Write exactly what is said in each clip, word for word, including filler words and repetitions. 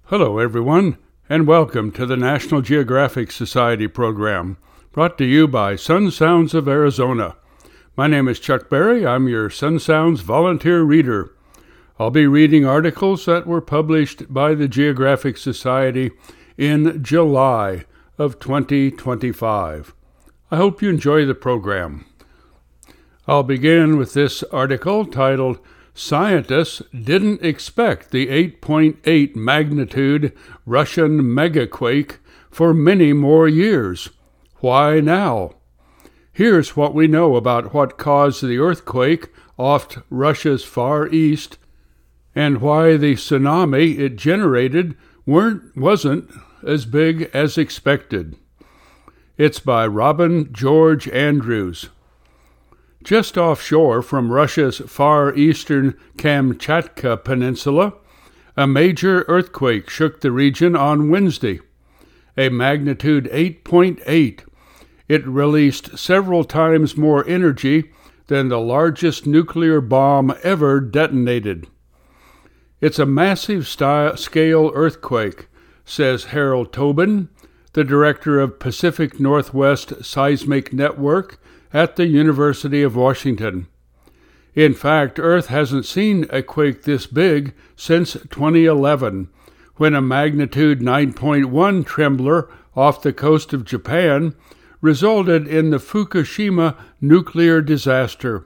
Hello, everyone, and welcome to the National Geographic Society program, brought to you by Sun Sounds of Arizona. My name is Chuck Berry. I'm your Sun Sounds volunteer reader. I'll be reading articles that were published by the Geographic Society in July of twenty twenty-five. I hope you enjoy the program. I'll begin with this article titled, Scientists Didn't Expect the eight point eight Magnitude Russian Megaquake for Many More Years. Why now? Here's what we know about what caused the earthquake off Russia's far east and why the tsunami it generated weren't, wasn't as big as expected. It's by Robin George Andrews. Just offshore from Russia's far eastern Kamchatka Peninsula, a major earthquake shook the region on Wednesday. A magnitude eight point eight, it released several times more energy than the largest nuclear bomb ever detonated. It's a massive style, scale earthquake, says Harold Tobin, the director of Pacific Northwest Seismic Network at the University of Washington. In fact, Earth hasn't seen a quake this big since twenty eleven, when a magnitude nine point one trembler off the coast of Japan resulted in the Fukushima nuclear disaster.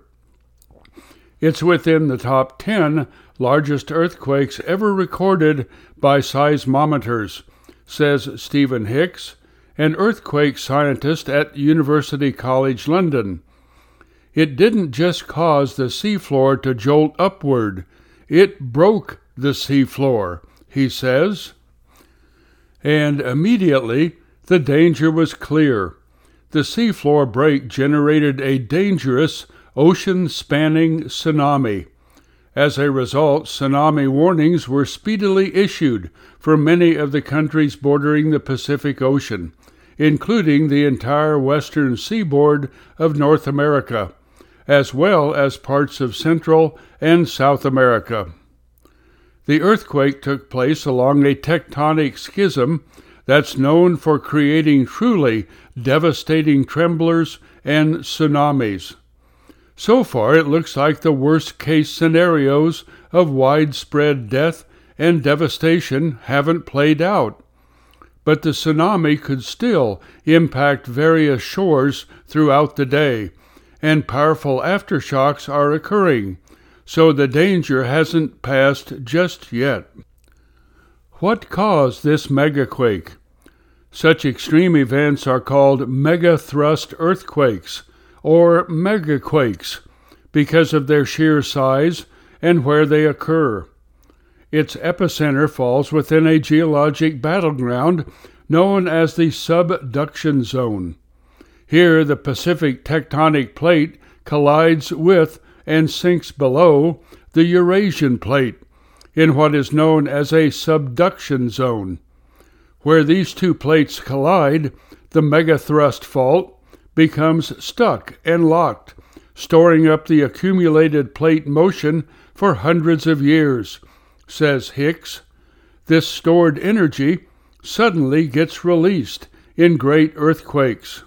It's within the top ten largest earthquakes ever recorded by seismometers, says Stephen Hicks, an earthquake scientist at University College London. It didn't just cause the seafloor to jolt upward, it broke the seafloor, he says. And immediately, the danger was clear. The seafloor break generated a dangerous, ocean-spanning tsunami. As a result, tsunami warnings were speedily issued for many of the countries bordering the Pacific Ocean, including the entire western seaboard of North America, as well as parts of Central and South America. The earthquake took place along a tectonic schism that's known for creating truly devastating tremblers and tsunamis. So far, it looks like the worst-case scenarios of widespread death and devastation haven't played out. But the tsunami could still impact various shores throughout the day, and powerful aftershocks are occurring, so the danger hasn't passed just yet. What caused this megaquake? Such extreme events are called megathrust earthquakes, or megaquakes, because of their sheer size and where they occur. Its epicenter falls within a geologic battleground known as the subduction zone. Here, the Pacific tectonic plate collides with and sinks below the Eurasian plate in what is known as a subduction zone. Where these two plates collide, the megathrust fault becomes stuck and locked, storing up the accumulated plate motion for hundreds of years, says Hicks. This stored energy suddenly gets released in great earthquakes.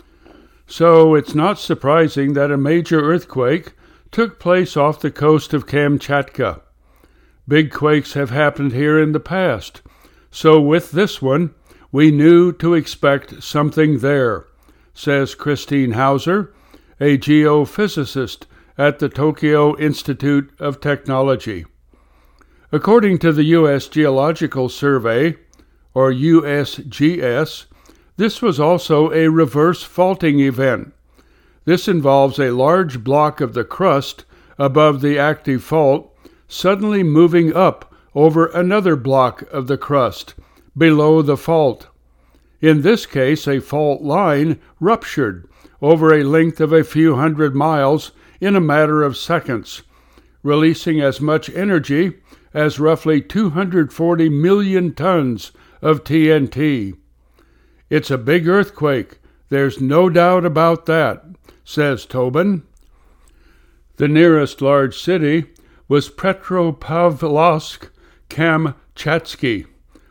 So it's not surprising that a major earthquake took place off the coast of Kamchatka. Big quakes have happened here in the past, so with this one, we knew to expect something there, says Christine Hauser, a geophysicist at the Tokyo Institute of Technology. According to the U S Geological Survey, or U S G S, this was also a reverse faulting event. This involves a large block of the crust above the active fault suddenly moving up over another block of the crust below the fault. In this case, a fault line ruptured over a length of a few hundred miles in a matter of seconds, releasing as much energy as roughly two hundred forty million tons of T N T. It's a big earthquake, there's no doubt about that, says Tobin. The nearest large city was Petropavlovsk-Kamchatsky,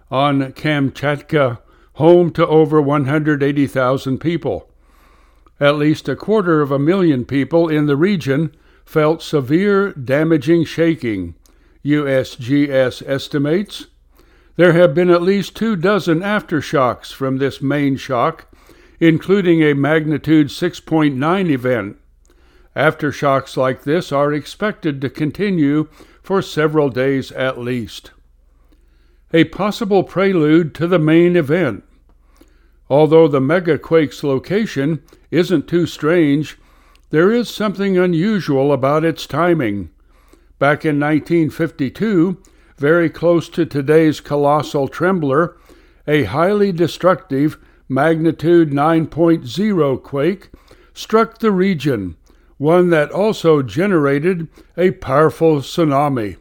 on Kamchatka, home to over one hundred eighty thousand people. At least a quarter of a million people in the region felt severe damaging shaking, U S G S estimates. There have been at least two dozen aftershocks from this main shock, including a magnitude six point nine event. Aftershocks like this are expected to continue for several days at least. A possible prelude to the main event. Although the megaquake's location isn't too strange, there is something unusual about its timing. Back in nineteen fifty-two, very close to today's colossal trembler, a highly destructive magnitude nine point oh quake struck the region, one that also generated a powerful tsunami.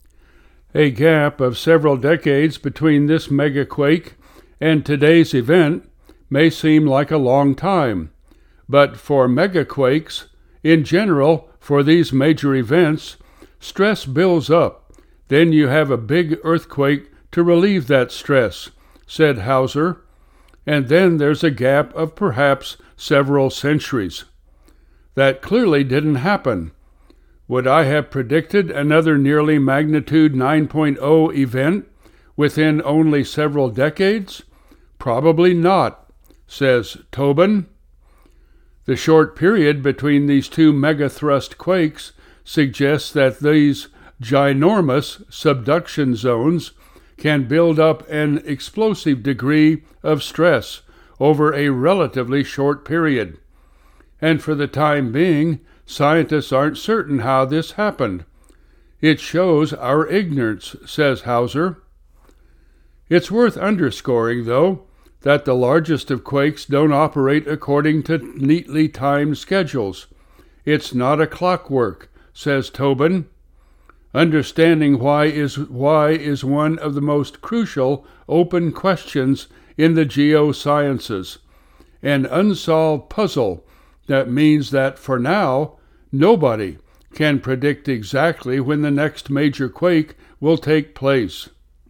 A gap of several decades between this megaquake and today's event may seem like a long time, but for megaquakes, in general, for these major events, stress builds up. Then you have a big earthquake to relieve that stress, said Hauser, and then there's a gap of perhaps several centuries. That clearly didn't happen. Would I have predicted another nearly magnitude nine point oh event within only several decades? Probably not, says Tobin. The short period between these two megathrust quakes suggests that these ginormous subduction zones can build up an explosive degree of stress over a relatively short period. And for the time being, scientists aren't certain how this happened. It shows our ignorance, says Hauser. It's worth underscoring, though, that the largest of quakes don't operate according to neatly timed schedules. It's not a clockwork, says Tobin. Understanding why is why is one of the most crucial open questions in the geosciences, an unsolved puzzle that means that for now, nobody can predict exactly when the next major quake will take place.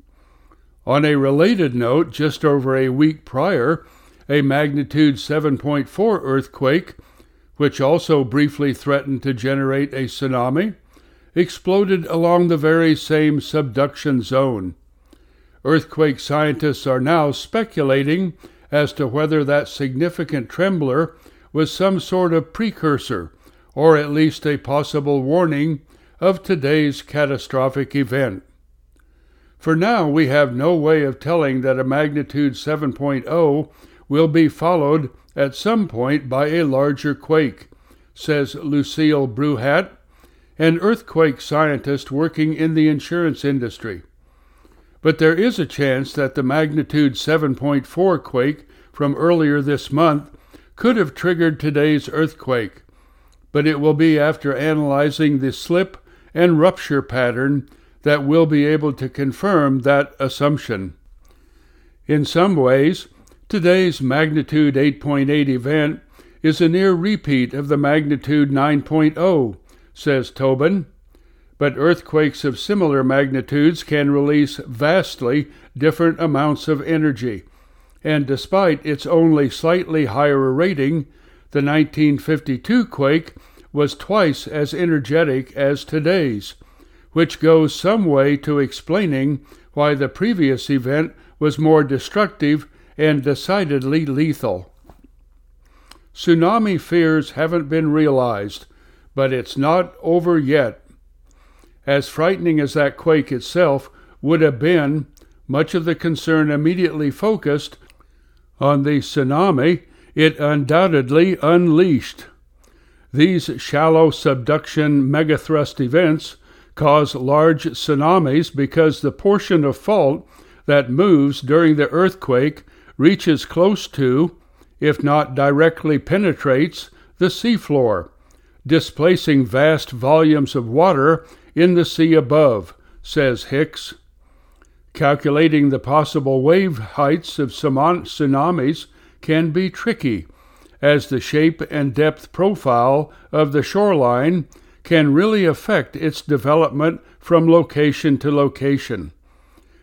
On a related note, just over a week prior, a magnitude seven point four earthquake, which also briefly threatened to generate a tsunami, exploded along the very same subduction zone. Earthquake scientists are now speculating as to whether that significant trembler was some sort of precursor, or at least a possible warning of today's catastrophic event. For now, we have no way of telling that a magnitude seven point oh will be followed at some point by a larger quake, says Lucille Bruhat, an earthquake scientist working in the insurance industry. But there is a chance that the magnitude seven point four quake from earlier this month could have triggered today's earthquake, but it will be after analyzing the slip and rupture pattern that we'll be able to confirm that assumption. In some ways, today's magnitude eight point eight event is a near repeat of the magnitude nine point oh, says Tobin, but earthquakes of similar magnitudes can release vastly different amounts of energy, and despite its only slightly higher rating, the nineteen fifty-two quake was twice as energetic as today's, which goes some way to explaining why the previous event was more destructive and decidedly lethal. Tsunami fears haven't been realized, but it's not over yet. As frightening as that quake itself would have been, much of the concern immediately focused on the tsunami it undoubtedly unleashed. These shallow subduction megathrust events cause large tsunamis because the portion of fault that moves during the earthquake reaches close to, if not directly penetrates, the seafloor, displacing vast volumes of water in the sea above, says Hicks. Calculating the possible wave heights of tsunamis can be tricky, as the shape and depth profile of the shoreline can really affect its development from location to location.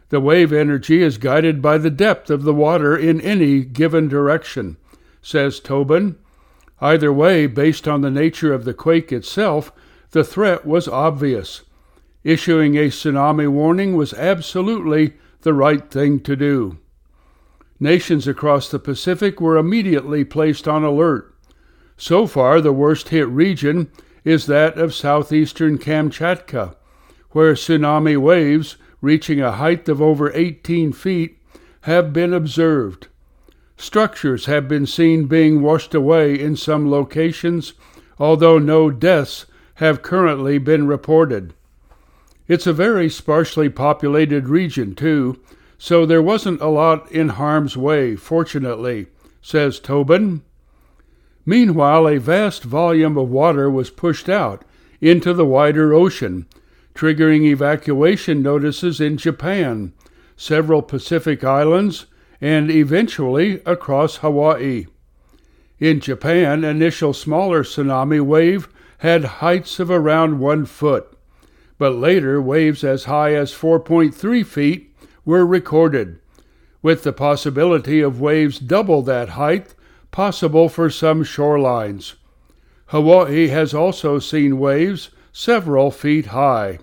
The wave energy is guided by the depth of the water in any given direction, says Tobin. Either way, based on the nature of the quake itself, the threat was obvious. Issuing a tsunami warning was absolutely the right thing to do. Nations across the Pacific were immediately placed on alert. So far, the worst-hit region is that of southeastern Kamchatka, where tsunami waves reaching a height of over eighteen feet have been observed. Structures have been seen being washed away in some locations, although no deaths have currently been reported. It's a very sparsely populated region, too, so there wasn't a lot in harm's way, fortunately, says Tobin. Meanwhile, a vast volume of water was pushed out into the wider ocean, triggering evacuation notices in Japan, several Pacific islands, and eventually across Hawaii. In Japan, initial smaller tsunami wave had heights of around one foot, but later waves as high as four point three feet were recorded, with the possibility of waves double that height possible for some shorelines. Hawaii has also seen waves several feet high.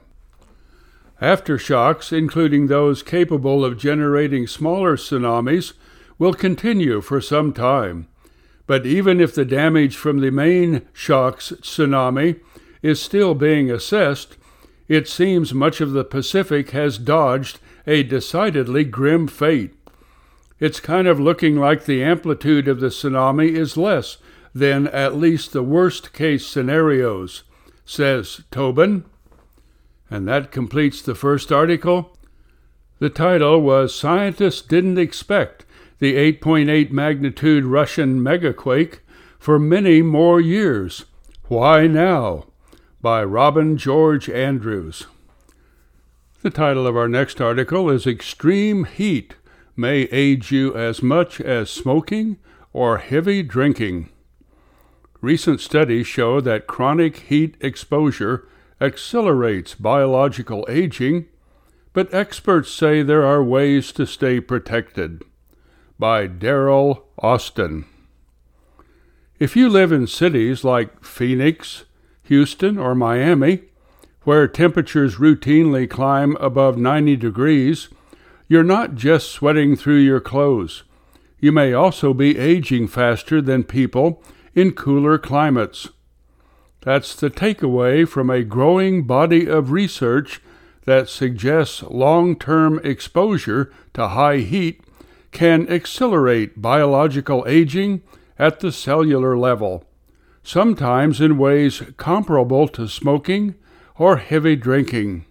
Aftershocks, including those capable of generating smaller tsunamis, will continue for some time. But even if the damage from the main shock's tsunami is still being assessed, it seems much of the Pacific has dodged a decidedly grim fate. It's kind of looking like the amplitude of the tsunami is less than at least the worst-case scenarios, says Tobin. And that completes the first article. The title was Scientists Didn't Expect the eight point eight Magnitude Russian Megaquake for Many More Years. Why Now? By Robin George Andrews. The title of our next article is Extreme Heat May Age You as Much as Smoking or Heavy Drinking. Recent studies show that chronic heat exposure accelerates biological aging, but experts say there are ways to stay protected. By Daryl Austin. If you live in cities like Phoenix, Houston, or Miami, where temperatures routinely climb above ninety degrees, you're not just sweating through your clothes. You may also be aging faster than people in cooler climates. That's the takeaway from a growing body of research that suggests long-term exposure to high heat can accelerate biological aging at the cellular level, sometimes in ways comparable to smoking or heavy drinking.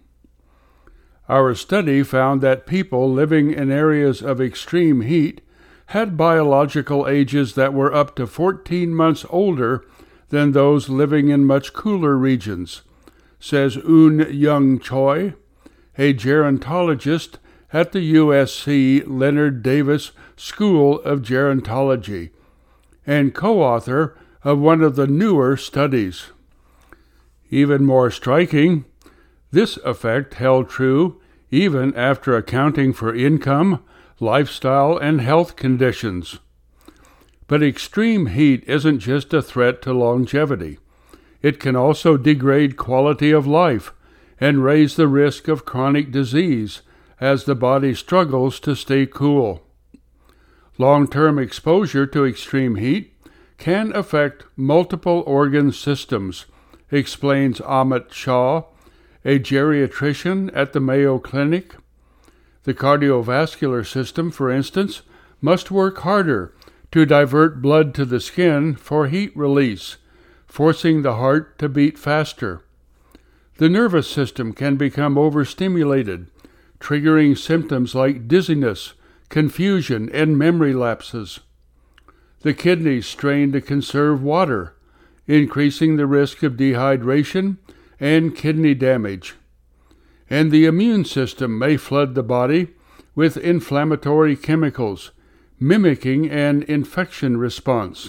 Our study found that people living in areas of extreme heat had biological ages that were up to fourteen months older than those living in much cooler regions, says Eun Young Choi, a gerontologist at the U S C Leonard Davis School of Gerontology, and co-author of one of the newer studies. Even more striking, this effect held true even after accounting for income, lifestyle, and health conditions. But extreme heat isn't just a threat to longevity. It can also degrade quality of life and raise the risk of chronic disease as the body struggles to stay cool. Long-term exposure to extreme heat can affect multiple organ systems, explains Amit Shah, a geriatrician at the Mayo Clinic. The cardiovascular system, for instance, must work harder to divert blood to the skin for heat release, forcing the heart to beat faster. The nervous system can become overstimulated, triggering symptoms like dizziness, confusion, and memory lapses. The kidneys strain to conserve water, increasing the risk of dehydration and kidney damage. And the immune system may flood the body with inflammatory chemicals, mimicking an infection response.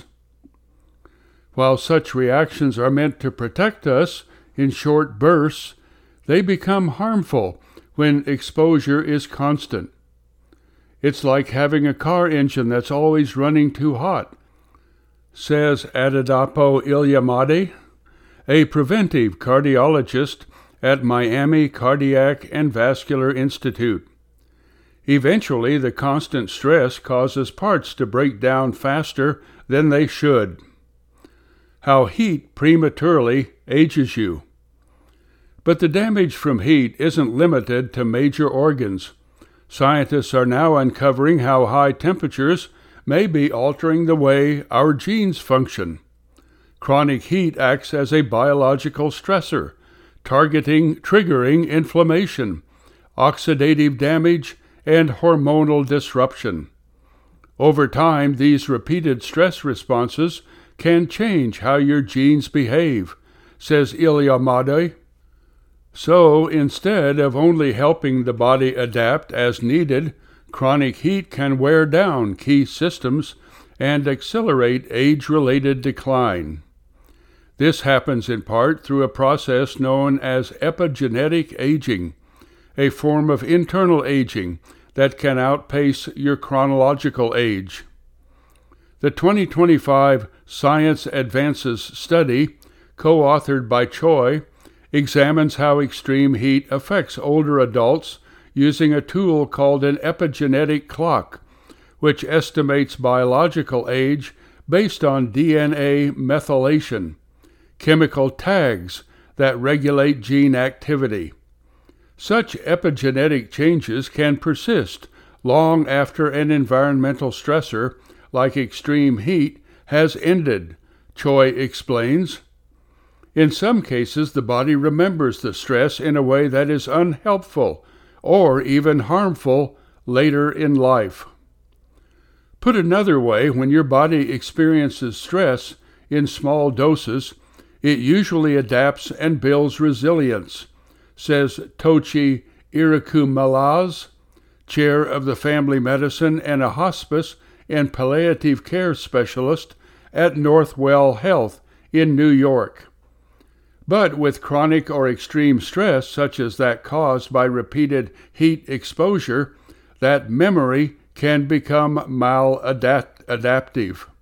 While such reactions are meant to protect us in short bursts, they become harmful when exposure is constant. It's like having a car engine that's always running too hot, says Adedapo Ilyamade, a preventive cardiologist at Miami Cardiac and Vascular Institute. Eventually, the constant stress causes parts to break down faster than they should. How heat prematurely ages you. But the damage from heat isn't limited to major organs. Scientists are now uncovering how high temperatures may be altering the way our genes function. Chronic heat acts as a biological stressor, targeting, triggering inflammation, oxidative damage, and hormonal disruption. Over time, these repeated stress responses can change how your genes behave, says Ilyamade. So, instead of only helping the body adapt as needed, chronic heat can wear down key systems and accelerate age-related decline. This happens in part through a process known as epigenetic aging, a form of internal aging that can outpace your chronological age. The twenty twenty-five Science Advances study, co-authored by Choi, examines how extreme heat affects older adults using a tool called an epigenetic clock, which estimates biological age based on D N A methylation, chemical tags that regulate gene activity. Such epigenetic changes can persist long after an environmental stressor, like extreme heat, has ended, Choi explains. In some cases, the body remembers the stress in a way that is unhelpful or even harmful later in life. Put another way, when your body experiences stress in small doses, it usually adapts and builds resilience, says Tochi Irakumalaz, chair of the family medicine and a hospice and palliative care specialist at Northwell Health in New York. But with chronic or extreme stress, such as that caused by repeated heat exposure, that memory can become maladaptive.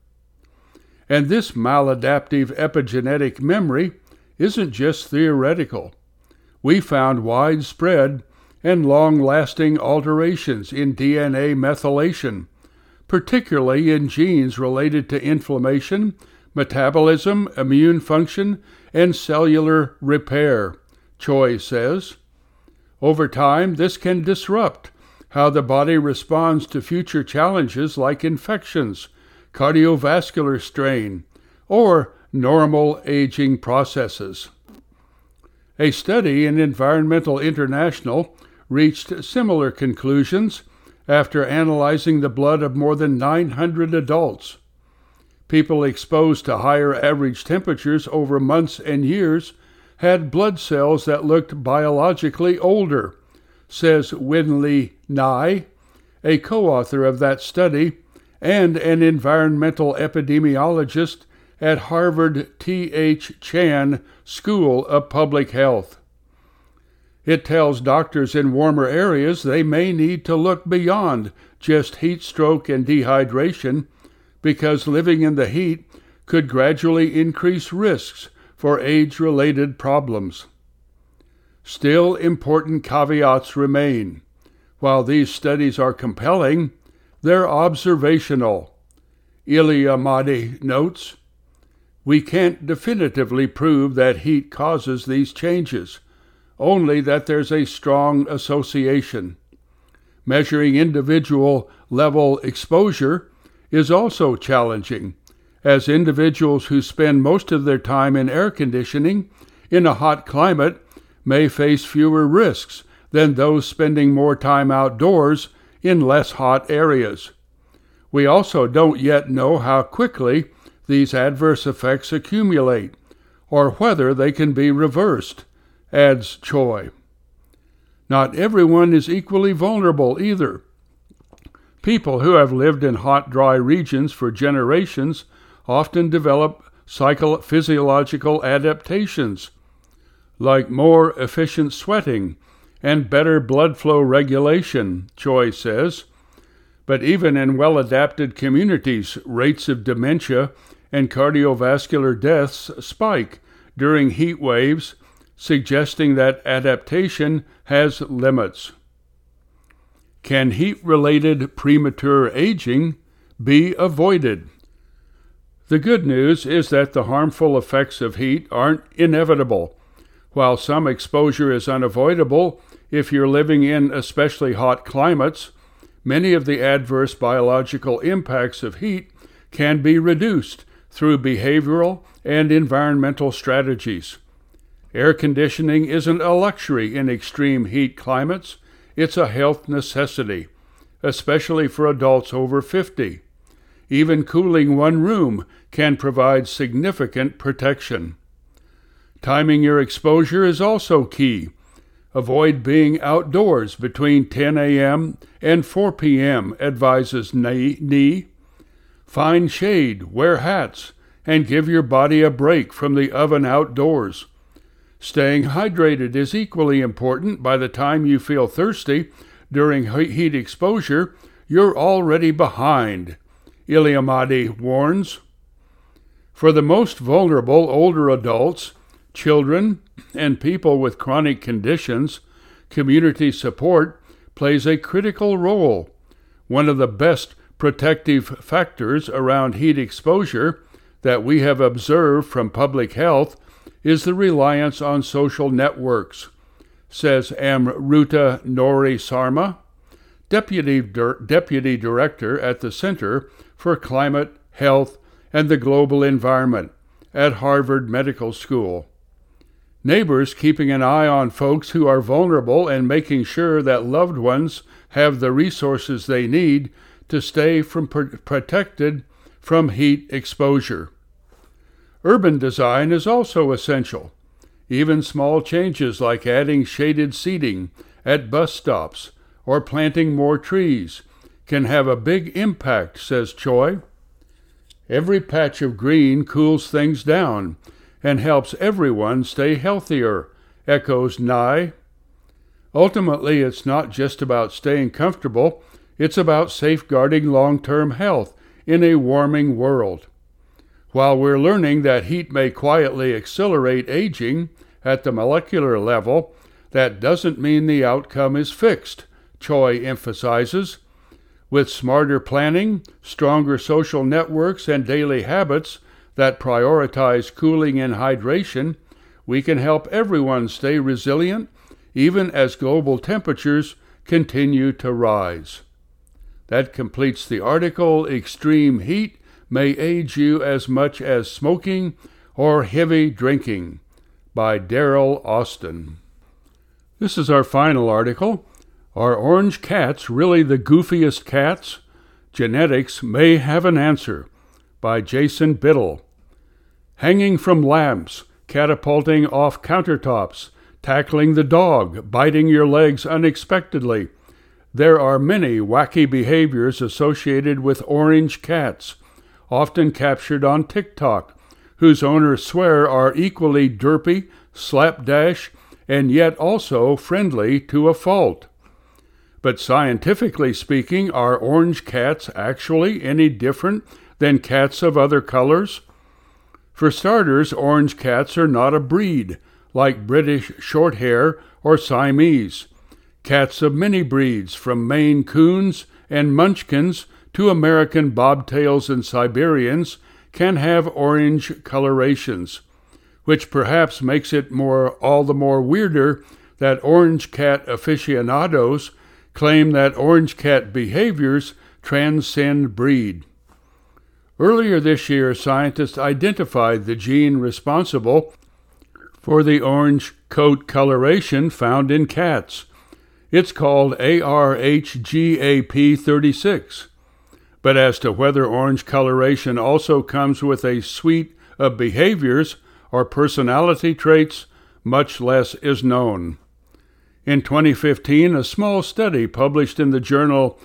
And this maladaptive epigenetic memory isn't just theoretical. We found widespread and long-lasting alterations in D N A methylation, particularly in genes related to inflammation, metabolism, immune function, and cellular repair, Choi says. Over time, this can disrupt how the body responds to future challenges like infections, cardiovascular strain, or normal aging processes. A study in Environmental International reached similar conclusions after analyzing the blood of more than nine hundred adults. People exposed to higher average temperatures over months and years had blood cells that looked biologically older, says Winley Nye, a co-author of that study and an environmental epidemiologist at Harvard T H Chan School of Public Health. It tells doctors in warmer areas they may need to look beyond just heat stroke and dehydration, because living in the heat could gradually increase risks for age-related problems. Still, important caveats remain. While these studies are compelling, they're observational. Ilyamade notes, we can't definitively prove that heat causes these changes, only that there's a strong association. Measuring individual level exposure is also challenging, as individuals who spend most of their time in air conditioning in a hot climate may face fewer risks than those spending more time outdoors in less hot areas. We also don't yet know how quickly these adverse effects accumulate, or whether they can be reversed, adds Choi. Not everyone is equally vulnerable either. People who have lived in hot, dry regions for generations often develop psychophysiological adaptations, like more efficient sweating and better blood flow regulation, Choi says. But even in well-adapted communities, rates of dementia and cardiovascular deaths spike during heat waves, suggesting that adaptation has limits. Can heat-related premature aging be avoided? The good news is that the harmful effects of heat aren't inevitable. While some exposure is unavoidable if you're living in especially hot climates, many of the adverse biological impacts of heat can be reduced through behavioral and environmental strategies. Air conditioning isn't a luxury in extreme heat climates, it's a health necessity, especially for adults over fifty. Even cooling one room can provide significant protection. Timing your exposure is also key. Avoid being outdoors between ten a.m. and four p.m., advises Ni. Find shade, wear hats, and give your body a break from the oven outdoors. Staying hydrated is equally important. By the time you feel thirsty during heat exposure, you're already behind, Iliamadi warns. For the most vulnerable older adults, children, and people with chronic conditions, community support plays a critical role. One of the best protective factors around heat exposure that we have observed from public health is the reliance on social networks, says Amruta Nori Sarma, Deputy, Dir- Deputy Director at the Center for Climate, Health, and the Global Environment at Harvard Medical School. Neighbors keeping an eye on folks who are vulnerable and making sure that loved ones have the resources they need to stay from pr- protected from heat exposure. Urban design is also essential. Even small changes like adding shaded seating at bus stops or planting more trees can have a big impact, says Choi. Every patch of green cools things down and helps everyone stay healthier, echoes Nye. Ultimately, it's not just about staying comfortable, it's about safeguarding long-term health in a warming world. While we're learning that heat may quietly accelerate aging at the molecular level, that doesn't mean the outcome is fixed, Choi emphasizes. With smarter planning, stronger social networks, and daily habits that prioritize cooling and hydration, we can help everyone stay resilient even as global temperatures continue to rise. That completes the article, Extreme Heat May Age You as Much as Smoking or Heavy Drinking, by Daryl Austin. This is our final article. Are orange cats really the goofiest cats? Genetics may have an answer, by Jason Biddle. Hanging from lamps, catapulting off countertops, tackling the dog, biting your legs unexpectedly. There are many wacky behaviors associated with orange cats, often captured on TikTok, whose owners swear are equally derpy, slapdash, and yet also friendly to a fault. But scientifically speaking, are orange cats actually any different than cats of other colors? For starters, orange cats are not a breed, like British Shorthair or Siamese. Cats of many breeds, from Maine Coons and Munchkins to American Bobtails and Siberians, can have orange colorations, which perhaps makes it more all the more weirder that orange cat aficionados claim that orange cat behaviors transcend breed. Earlier this year, scientists identified the gene responsible for the orange coat coloration found in cats. It's called A R H G A P thirty-six. But as to whether orange coloration also comes with a suite of behaviors or personality traits, much less is known. In twenty fifteen, a small study published in the journal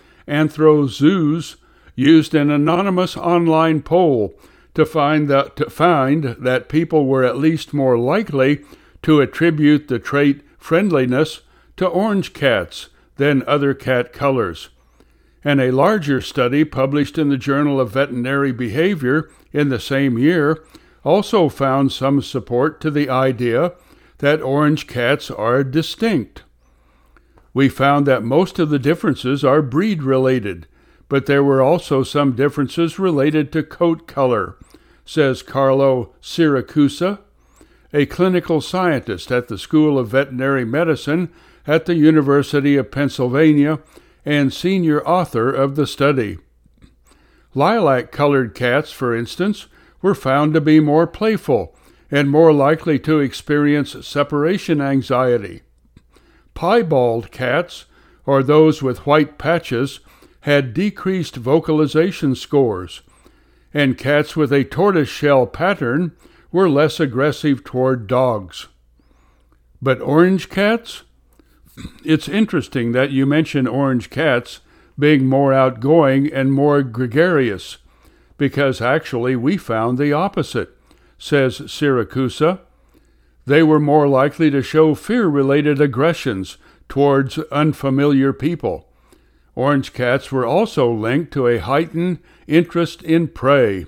Anthrozoos used an anonymous online poll to find that, to find that people were at least more likely to attribute the trait friendliness to orange cats than other cat colors. And a larger study published in the Journal of Veterinary Behavior in the same year also found some support to the idea that orange cats are distinct. We found that most of the differences are breed-related, but there were also some differences related to coat color, says Carlo Siracusa, a clinical scientist at the School of Veterinary Medicine at the University of Pennsylvania and senior author of the study. Lilac-colored cats, for instance, were found to be more playful and more likely to experience separation anxiety. Piebald cats, or those with white patches, had decreased vocalization scores, and cats with a tortoiseshell pattern were less aggressive toward dogs. But orange cats? It's interesting that you mention orange cats being more outgoing and more gregarious, because actually we found the opposite, says Siracusa. They were more likely to show fear-related aggressions towards unfamiliar people. Orange cats were also linked to a heightened interest in prey.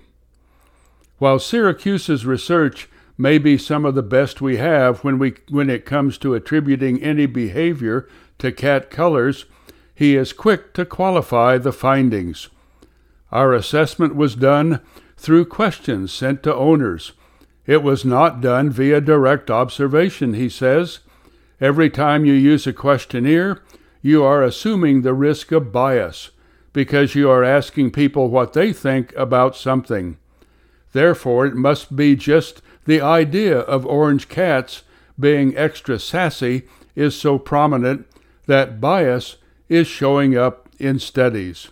While Siracusa's research may be some of the best we have when we when it comes to attributing any behavior to cat colors, he is quick to qualify the findings. Our assessment was done through questions sent to owners. It was not done via direct observation, he says. Every time you use a questionnaire, you are assuming the risk of bias, because you are asking people what they think about something. Therefore, it must be just the idea of orange cats being extra sassy is so prominent that bias is showing up in studies.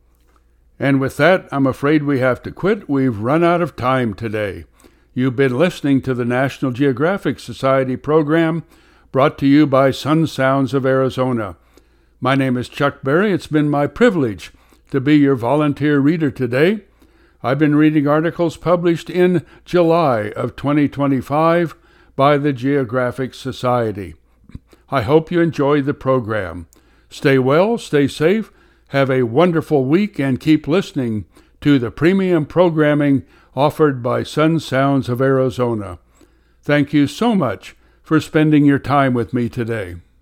And with that, I'm afraid we have to quit. We've run out of time today. You've been listening to the National Geographic Society program brought to you by Sun Sounds of Arizona. My name is Chuck Berry. It's been my privilege to be your volunteer reader today. I've been reading articles published in July of twenty twenty-five by the Geographic Society. I hope you enjoyed the program. Stay well, stay safe, have a wonderful week, and keep listening to the premium programming offered by Sun Sounds of Arizona. Thank you so much for spending your time with me today.